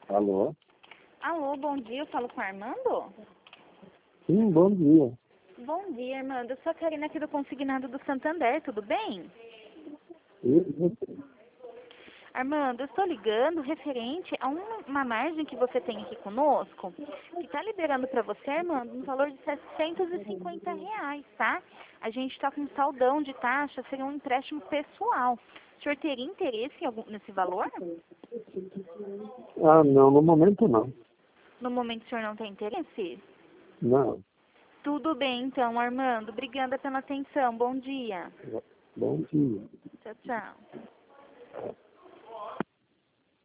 Alô? Alô, bom dia, eu falo com o Armando? Sim, bom dia. Bom dia, Armando. Eu sou a Karina aqui do Consignado do Santander, tudo bem? Armando, eu estou ligando referente a uma margem que você tem aqui conosco, que está liberando para você, Armando, um valor de R$ 750, tá? A gente está com um saldão de taxa, seria um empréstimo pessoal. O senhor teria interesse nesse valor? Ah, não, no momento não. No momento o senhor não tem interesse? Não. Tudo bem, então, Armando. Obrigada pela atenção. Bom dia. Bom dia. Tchau, tchau.